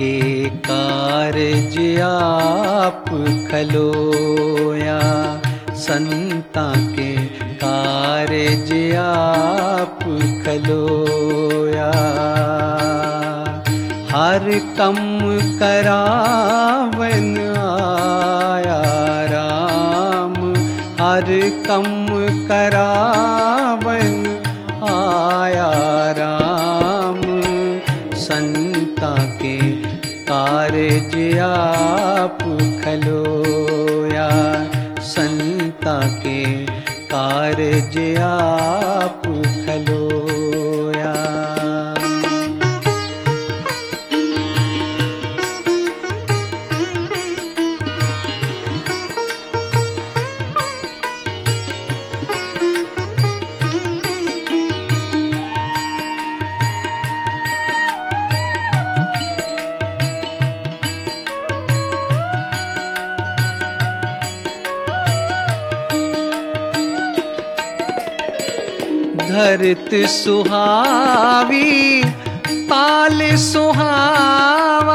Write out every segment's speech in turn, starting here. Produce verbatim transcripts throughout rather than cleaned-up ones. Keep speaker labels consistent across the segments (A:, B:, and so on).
A: के कारज आप खलोया, संता के कारज आप खलोया। हर कम करावन आया राम, हर कम करावन आया राम। संता के कारज आप खलोया, संता के कारज आप खलोया। धरत सुहावी ताल सुहावा,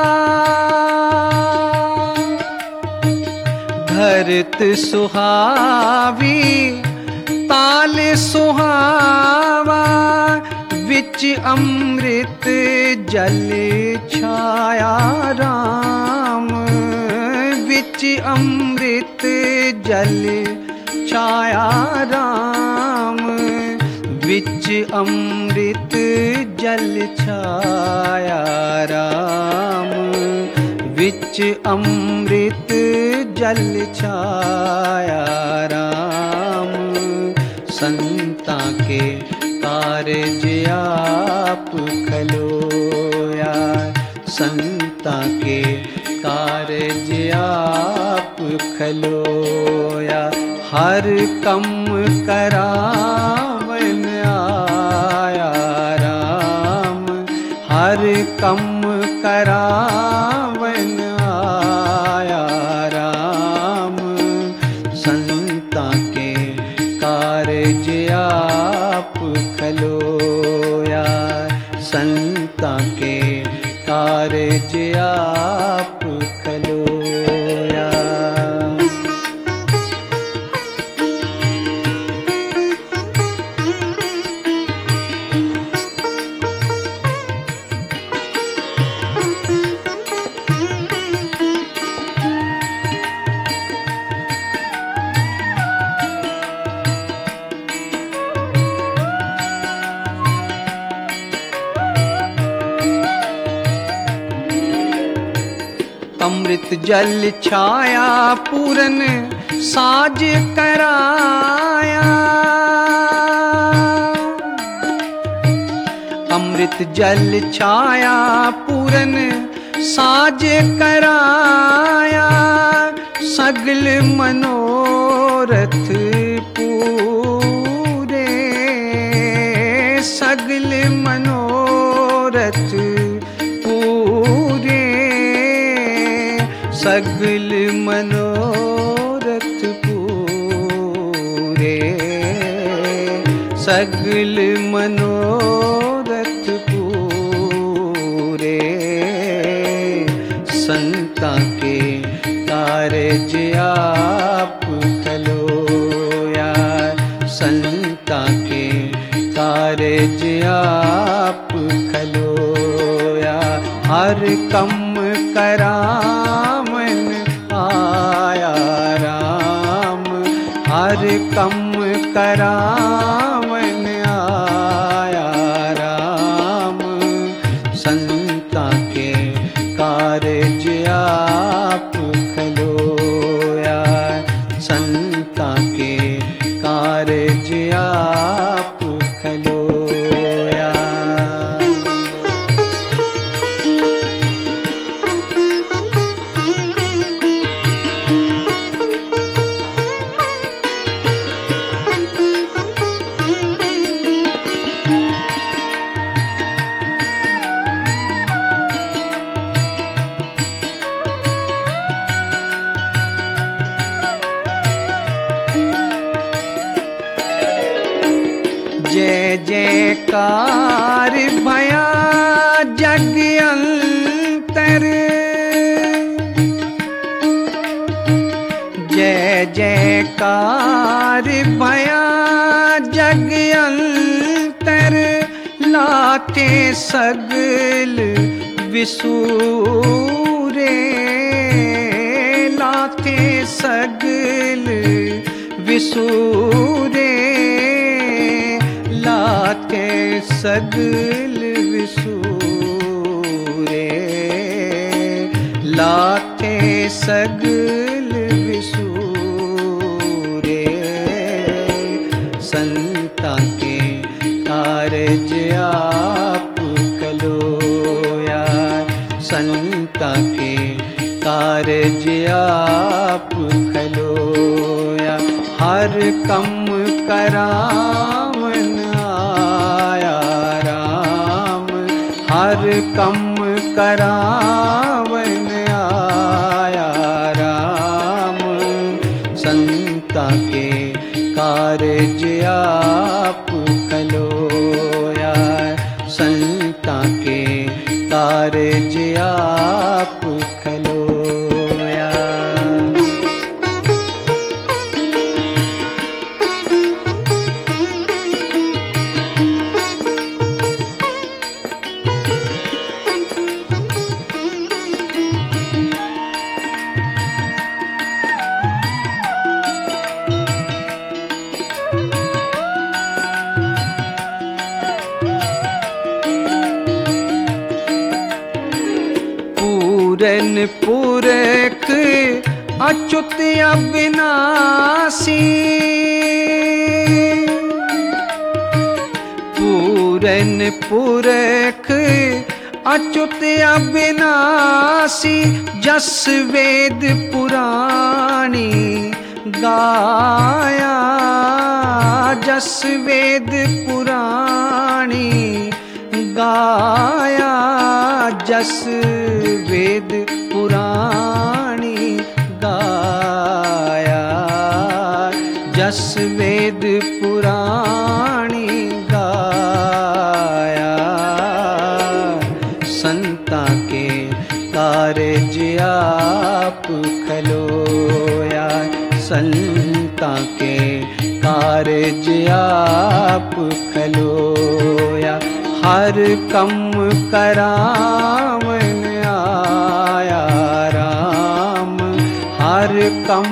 A: धरत सुहावी ताल सुहावा। विच अमृत जल छाया राम, विच अमृत जल छाया राम। विच अमृत जल छाया राम, विच अमृत जल छाया राम। संता के कारज आप खलोया, संता के कारज आप खलोया। हर कम करावन आया राम, हर कम करावन आया राम। संता के कारज आप खलोया, संता के कारज आप खलोया। अमृत जल छाया पूरन साज कराया, अमृत जल छाया पूरन साज कराया। सगल मनोरथ पूरे, सगल मनोरथ पूरे, सगल मनोरथ पूरे, सगल मनोरथ पूरे। संता के कारज आप खलोया, संता के कारज आप खलोया। हर कम करावन आया राम, हर कम करावन आया राम। संता के कारज आप खलोया, संता के कारज आप खलोया। जय जयकार भया जग अंत जयकार भया जग अंतर, लाते सगल विसूरे, लाते सगल विसूरे, लाते सगल विसूरे, लाते सगल विसूरे। संता के कारज आप खलोया, संता के कारज आप खलोया। हर कम करावन आया राम, हर कम करावन आया राम। संता के कारज आप खलोया, संता के कारज आप खलोया। पूरन पुरख अच्युत अविनाशी, पूरन पुरख अच्युत अविनाशी। जस वेद पुराणी गाया, जस वेद पुराणी गाया, जस वेद पुराणी गाया, जस वेद पुराणी गाया। संता के कारज आप खलोया, संता के कारज आप खलोया। हर कम करावन आया राम, हर कम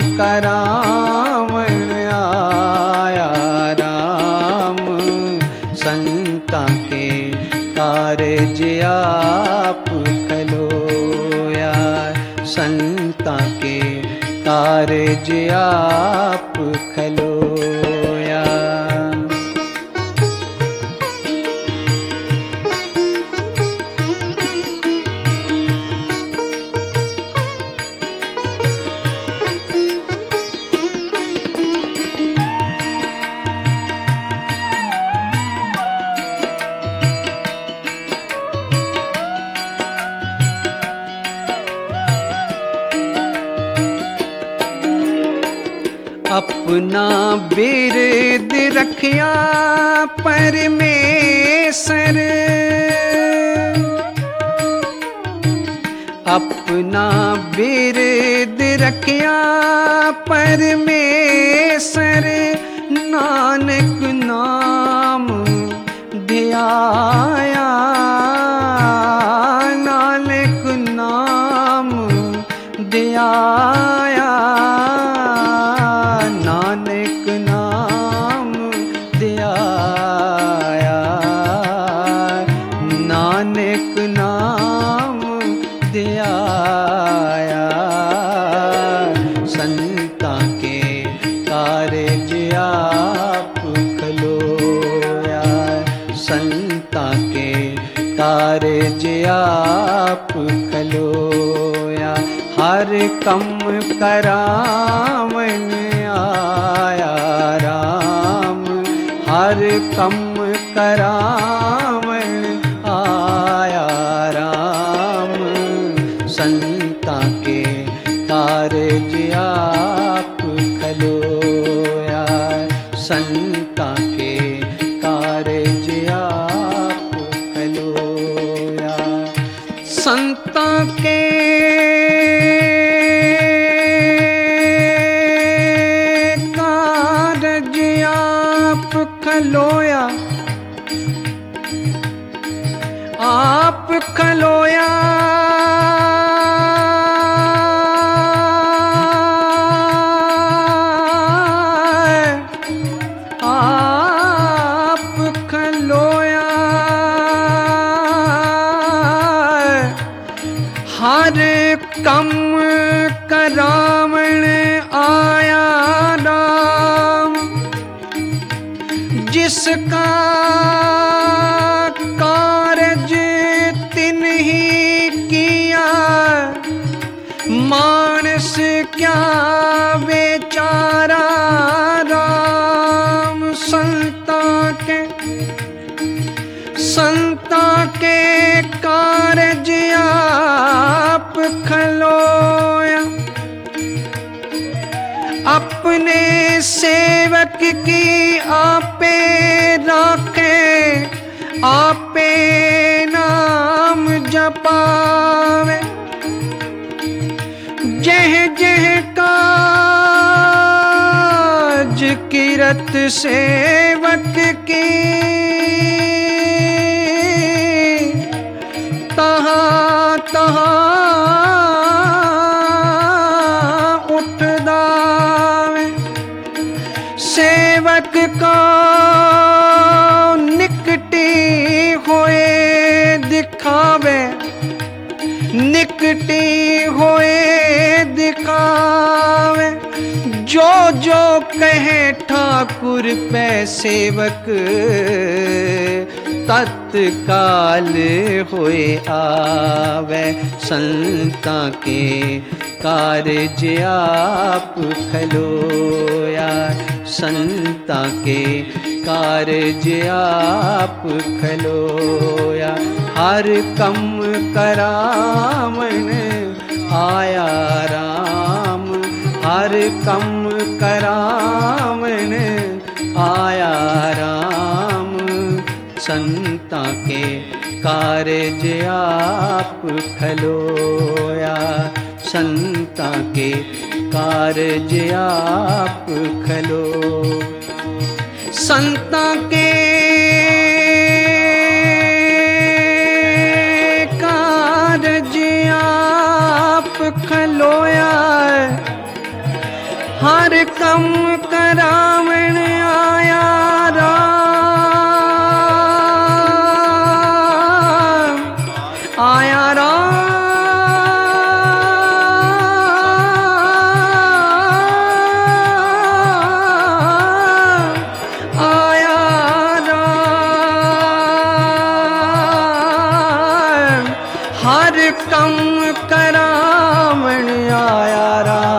A: करावन आया राम। संता के कारज आप खलोया, संता के कारज आप खलोया। अपना बिरद रखिया परमेसर, अपना बिरद रखिया परमेसर। नानक नाम धियाया, नानक नाम धियाया, नानक नाम धियाया, नानक नाम धियाया। संता के कारज आप खलोया, संता के कारज आप खलोया। हर कम करावन आया राम, हर कम करावन आया राम। संता के कारज आप खलोया, संता के कारज आप खलोया। संता के हर कम करावण आया राम, जिसका कारज तिन्ही किया, मानस क्या बेचारा राम। संता के संता के कारज आप खलोया, अपने सेवक की आपे राखे, आपे नाम जपावे। जह जह काज किरत सेवक की, तहाँ तहाँ उठ दावे। सेवक को निकटी होए दिखावे, निकटी होए दिखावे। जो जो कहे ठाकुर पै सेवक, तत्काल होए आवे। संता के कारज आप खलोया, संता के कारज आप खलोया। हर कम करावण आया राम, हर कम करावण आया राम। संता के कारज आप खलोया, संता के कारज आप खलो। संता के कारज आप खलोया, हर कम करावण आया राम, आया राम, आया राम। हर कम करावण आया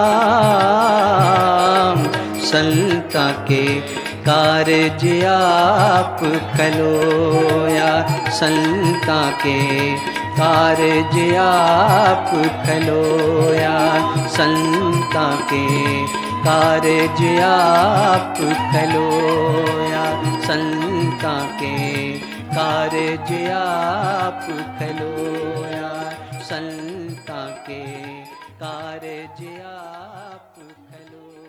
A: राम। संता के कारज आप खलोया, संता के कारज आप खलोया, संता के कारज आप खलोया, संता के कारज आप खलोया, संता के कारज आप खलोया।